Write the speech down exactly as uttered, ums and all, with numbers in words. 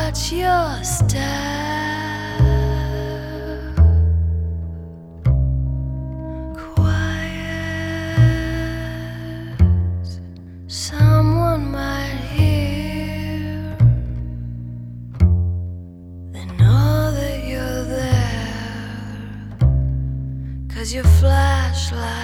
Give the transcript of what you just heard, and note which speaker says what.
Speaker 1: watch your step. Quiet, someone might hear. They know that you're there, 'cause your flashlight